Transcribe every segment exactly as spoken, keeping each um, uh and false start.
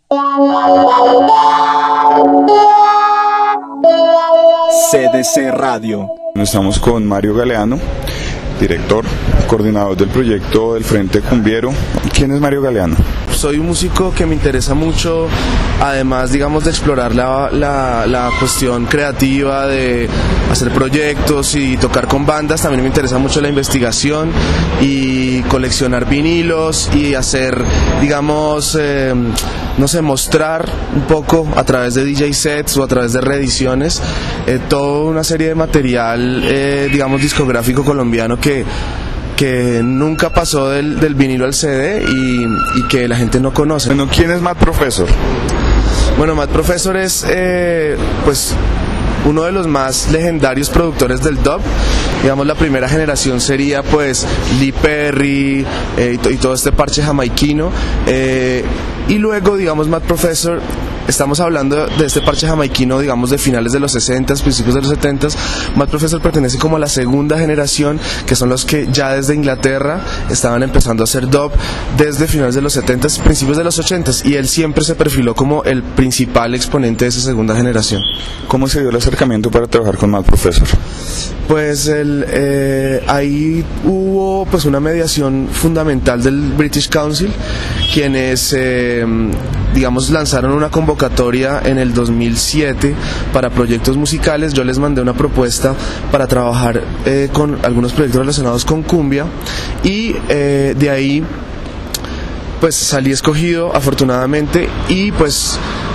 C D C Radio. Estamos con Mario Galeano, director, coordinador del proyecto del Frente Cumbiero. ¿Quién es Mario Galeano? Soy un músico que me interesa mucho, además, digamos, de explorar la, la, la cuestión creativa, de hacer proyectos y tocar con bandas. También me interesa mucho la investigación y coleccionar vinilos y hacer, digamos, eh, no sé, mostrar un poco a través de D J sets o a través de reediciones eh, toda una serie de material, eh, digamos, discográfico colombiano que que nunca pasó del, del vinilo al C D y, y que la gente no conoce. Bueno, ¿quién es Matt Professor? Bueno, Matt Professor es, eh, pues, uno de los más legendarios productores del dub. Digamos, la primera generación sería, pues, Lee Perry eh, y, to- y todo este parche jamaiquino. Eh, y luego, digamos, Matt Professor, estamos hablando de este parche jamaiquino, digamos, de finales de los sesentas, principios de los setentas. Matt Professor pertenece como a la segunda generación, que son los que ya desde Inglaterra estaban empezando a hacer dub desde finales de los setentas, principios de los ochentas, y él siempre se perfiló como el principal exponente de esa segunda generación. ¿Cómo se dio el acercamiento para trabajar con Matt Professor? Pues el, eh, ahí hubo pues una mediación fundamental del British Council, quienes eh, digamos lanzaron una convocatoria en el dos mil siete para proyectos musicales. Yo les mandé una propuesta para trabajar eh, con algunos proyectos relacionados con cumbia y eh, de ahí pues salí escogido afortunadamente y pues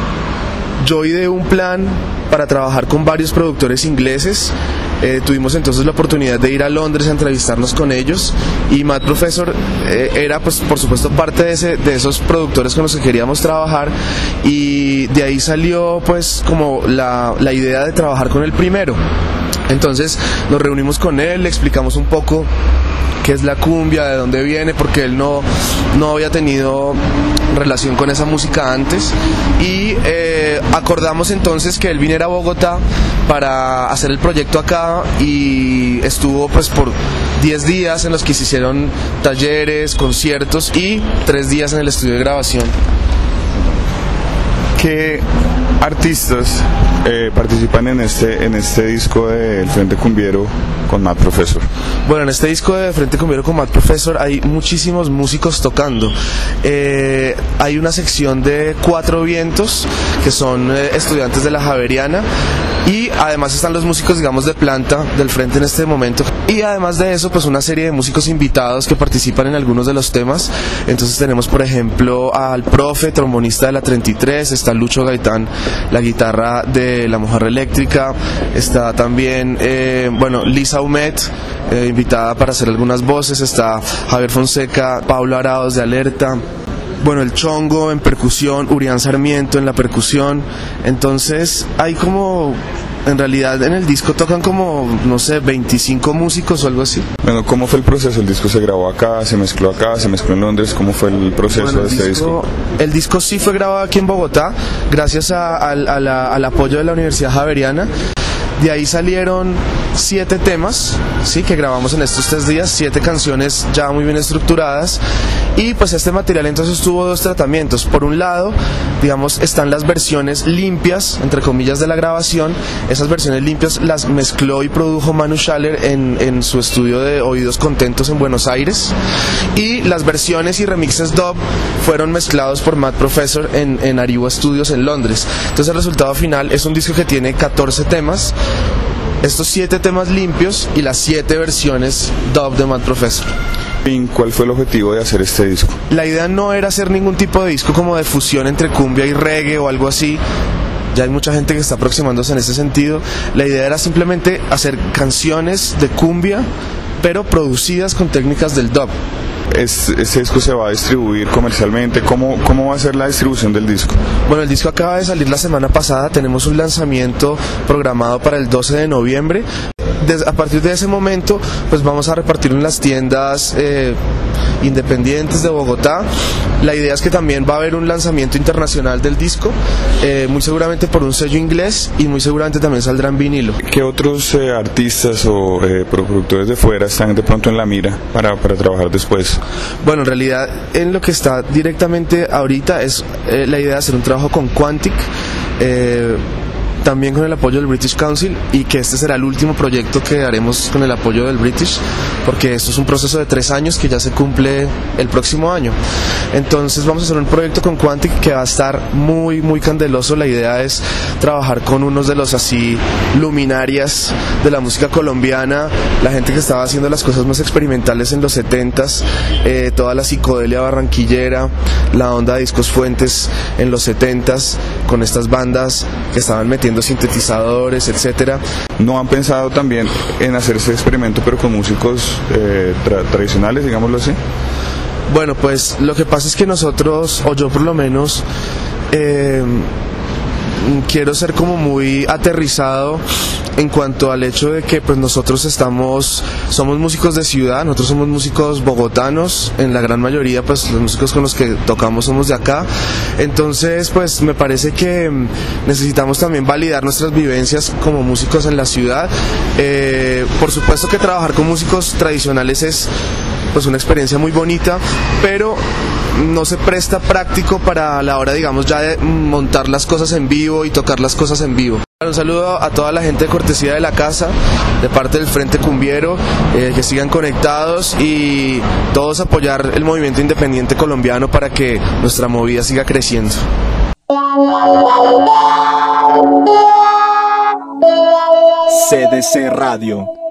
yo ideé un plan para trabajar con varios productores ingleses. Eh, tuvimos entonces la oportunidad de ir a Londres a entrevistarnos con ellos y Matt Professor eh, era pues por supuesto parte de, ese, de esos productores con los que queríamos trabajar y de ahí salió pues como la, la idea de trabajar con el primero. Entonces nos reunimos con él, le explicamos un poco qué es la cumbia, de dónde viene, porque él no, no había tenido relación con esa música antes y eh, acordamos entonces que él viniera a Bogotá para hacer el proyecto acá y estuvo pues por diez días en los que se hicieron talleres, conciertos y tres días en el estudio de grabación. ¿Qué artistas eh, participan en este en este disco del Frente Cumbiero con Matt Professor? Bueno, en este disco de Frente Cumbiero con Matt Professor hay muchísimos músicos tocando. Eh, hay una sección de Cuatro Vientos, que son eh, estudiantes de la Javeriana, y además están los músicos, digamos, de planta del Frente en este momento. Y además de eso, pues una serie de músicos invitados que participan en algunos de los temas. Entonces tenemos, por ejemplo, al Profe, trombonista de la treinta y tres, está Lucho Gaitán, la guitarra de La Mujer Eléctrica, está también, eh, bueno, Lisa Humet, eh, invitada para hacer algunas voces, está Javier Fonseca, Pablo Arauz de Alerta, bueno, el Chongo en percusión, Urián Sarmiento en la percusión. Entonces hay como, en realidad en el disco tocan como, no sé, veinticinco músicos o algo así. Bueno, ¿cómo fue el proceso? ¿El disco se grabó acá, se mezcló acá, se mezcló en Londres? ¿Cómo fue el proceso Bueno, el de este disco, disco? El disco sí fue grabado aquí en Bogotá, gracias a, a, a la, al apoyo de la Universidad Javeriana. De ahí salieron siete temas, sí, que grabamos en estos tres días, siete canciones ya muy bien estructuradas. Y pues este material entonces tuvo dos tratamientos. Por un lado, digamos, están las versiones limpias, entre comillas, de la grabación. Esas versiones limpias las mezcló y produjo Manu Schaller en, en su estudio de Oídos Contentos en Buenos Aires. Y las versiones y remixes dub fueron mezclados por Matt Professor en, en Ariwa Studios en Londres. Entonces el resultado final es un disco que tiene catorce temas, estos siete temas limpios y las siete versiones dub de Matt Professor. ¿Cuál fue el objetivo de hacer este disco? La idea no era hacer ningún tipo de disco como de fusión entre cumbia y reggae o algo así. Ya hay mucha gente que está aproximándose en ese sentido. La idea era simplemente hacer canciones de cumbia, pero producidas con técnicas del dub. Este, este disco se va a distribuir comercialmente. ¿Cómo, ¿Cómo va a ser la distribución del disco? Bueno, el disco acaba de salir la semana pasada. Tenemos un lanzamiento programado para el doce de noviembre. Des, a partir de ese momento, pues vamos a repartirlo en las tiendas eh, independientes de Bogotá. La idea es que también va a haber un lanzamiento internacional del disco, eh, muy seguramente por un sello inglés y muy seguramente también saldrá en vinilo. ¿Qué otros eh, artistas o eh, productores de fuera están de pronto en la mira para, para trabajar después? Bueno, en realidad en lo que está directamente ahorita es eh, la idea de hacer un trabajo con Quantic, eh, también con el apoyo del British Council, y que este será el último proyecto que haremos con el apoyo del British, porque esto es un proceso de tres años que ya se cumple el próximo año. Entonces vamos a hacer un proyecto con Quantic que va a estar muy muy candeloso. La idea es trabajar con unos de los así luminarias de la música colombiana, la gente que estaba haciendo las cosas más experimentales en los setentas, eh, toda la psicodelia barranquillera, la onda de Discos Fuentes en los setentas, con estas bandas que estaban metiendo sintetizadores, etcétera. ¿No han pensado también en hacer ese experimento pero con músicos eh, tra tradicionales, digámoslo así? Bueno, pues lo que pasa es que nosotros, o yo por lo menos, eh, quiero ser como muy aterrizado en cuanto al hecho de que pues nosotros estamos, somos músicos de ciudad, nosotros somos músicos bogotanos, en la gran mayoría pues los músicos con los que tocamos somos de acá. Entonces pues me parece que necesitamos también validar nuestras vivencias como músicos en la ciudad. Eh, por supuesto que trabajar con músicos tradicionales es pues una experiencia muy bonita, pero no se presta práctico para la hora, digamos, ya de montar las cosas en vivo y tocar las cosas en vivo. Un saludo a toda la gente de cortesía de la casa, de parte del Frente Cumbiero, eh, que sigan conectados y todos apoyar el movimiento independiente colombiano para que nuestra movida siga creciendo. C D C Radio.